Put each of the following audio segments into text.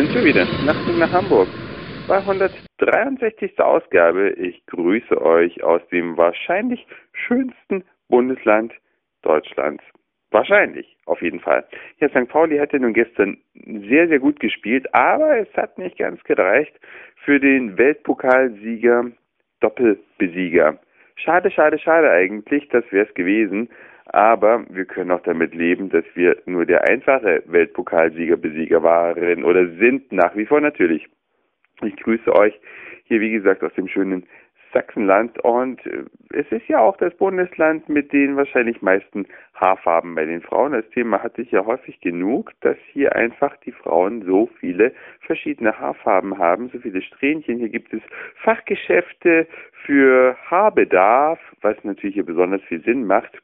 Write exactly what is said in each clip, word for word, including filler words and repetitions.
sind wir wieder. Nachtzug nach Hamburg. zweihundertdreiundsechzigste Ausgabe. Ich grüße euch aus dem wahrscheinlich schönsten Bundesland Deutschlands. Wahrscheinlich, auf jeden Fall. Ja, Sankt Pauli hatte nun gestern sehr, sehr gut gespielt, aber es hat nicht ganz gereicht für den Weltpokalsieger, Doppelbesieger. Schade, schade, schade eigentlich, das wäre es gewesen. Aber wir können auch damit leben, dass wir nur der einfache Weltpokalsieger, Besieger waren oder sind, nach wie vor natürlich. Ich grüße euch hier, wie gesagt, aus dem schönen Sachsenland, und es ist ja auch das Bundesland mit den wahrscheinlich meisten Haarfarben bei den Frauen. Das Thema hatte ich ja häufig genug, dass hier einfach die Frauen so viele verschiedene Haarfarben haben, so viele Strähnchen. Hier gibt es Fachgeschäfte für Haarbedarf, was natürlich hier besonders viel Sinn macht.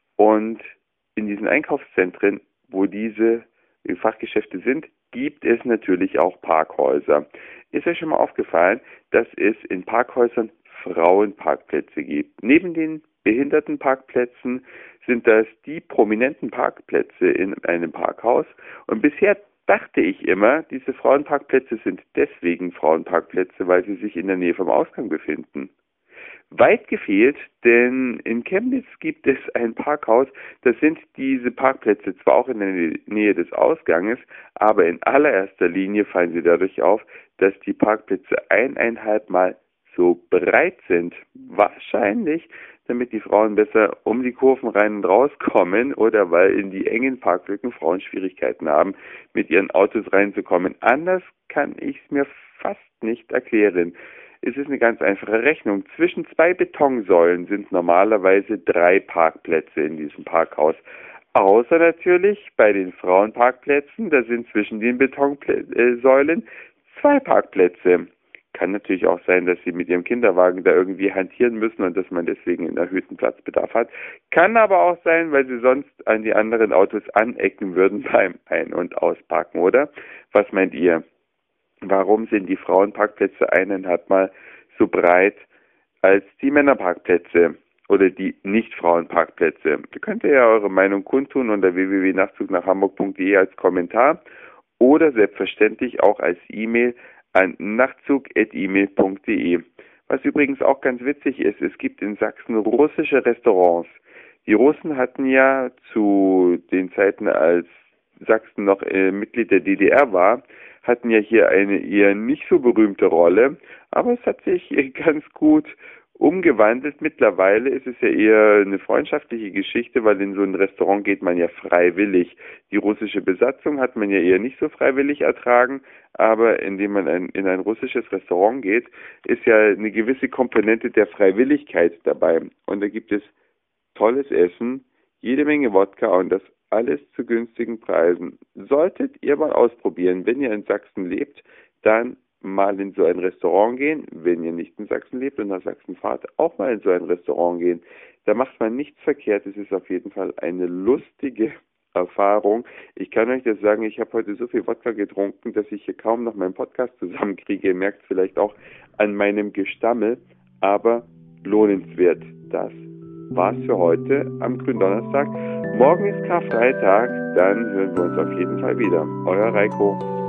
Und in diesen Einkaufszentren, wo diese Fachgeschäfte sind, gibt es natürlich auch Parkhäuser. Ist euch schon mal aufgefallen, dass es in Parkhäusern Frauenparkplätze gibt? Neben den Behindertenparkplätzen sind das die prominenten Parkplätze in einem Parkhaus. Und bisher dachte ich immer, diese Frauenparkplätze sind deswegen Frauenparkplätze, weil sie sich in der Nähe vom Ausgang befinden. Weit gefehlt, denn in Chemnitz gibt es ein Parkhaus, da sind diese Parkplätze zwar auch in der Nähe des Ausganges, aber in allererster Linie fallen sie dadurch auf, dass die Parkplätze eineinhalb Mal so breit sind. Wahrscheinlich, damit die Frauen besser um die Kurven rein und rauskommen oder weil in die engen Parklücken Frauen Schwierigkeiten haben, mit ihren Autos reinzukommen. Anders kann ich es mir fast nicht erklären. Es ist eine ganz einfache Rechnung. Zwischen zwei Betonsäulen sind normalerweise drei Parkplätze in diesem Parkhaus. Außer natürlich bei den Frauenparkplätzen, da sind zwischen den Betonsäulen zwei Parkplätze. Kann natürlich auch sein, dass sie mit ihrem Kinderwagen da irgendwie hantieren müssen und dass man deswegen einen erhöhten Platzbedarf hat. Kann aber auch sein, weil sie sonst an die anderen Autos anecken würden beim Ein- und Ausparken, oder? Was meint ihr? Warum sind die Frauenparkplätze eineinhalb Mal so breit als die Männerparkplätze oder die Nicht-Frauenparkplätze? Ihr könnt ja eure Meinung kundtun unter w w w punkt nachtzug nach hamburg punkt de als Kommentar oder selbstverständlich auch als E-Mail an nachtzug at e mail punkt de. Was übrigens auch ganz witzig ist, es gibt in Sachsen russische Restaurants. Die Russen hatten ja zu den Zeiten, als Sachsen noch äh, Mitglied der D D R war, hatten ja hier eine eher nicht so berühmte Rolle, aber es hat sich ganz gut umgewandelt. Mittlerweile ist es ja eher eine freundschaftliche Geschichte, weil in so ein Restaurant geht man ja freiwillig. Die russische Besatzung hat man ja eher nicht so freiwillig ertragen, aber indem man ein, in ein russisches Restaurant geht, ist ja eine gewisse Komponente der Freiwilligkeit dabei. Und da gibt es tolles Essen, jede Menge Wodka und das alles zu günstigen Preisen. Solltet ihr mal ausprobieren, wenn ihr in Sachsen lebt, dann mal in so ein Restaurant gehen. Wenn ihr nicht in Sachsen lebt und nach Sachsen fahrt, auch mal in so ein Restaurant gehen. Da macht man nichts verkehrt. Es ist auf jeden Fall eine lustige Erfahrung. Ich kann euch das sagen, ich habe heute so viel Wodka getrunken, dass ich hier kaum noch meinen Podcast zusammenkriege. Ihr merkt es vielleicht auch an meinem Gestammel, aber lohnenswert. Das war's für heute am Gründonnerstag. Morgen ist Karfreitag, dann hören wir uns auf jeden Fall wieder. Euer Reiko.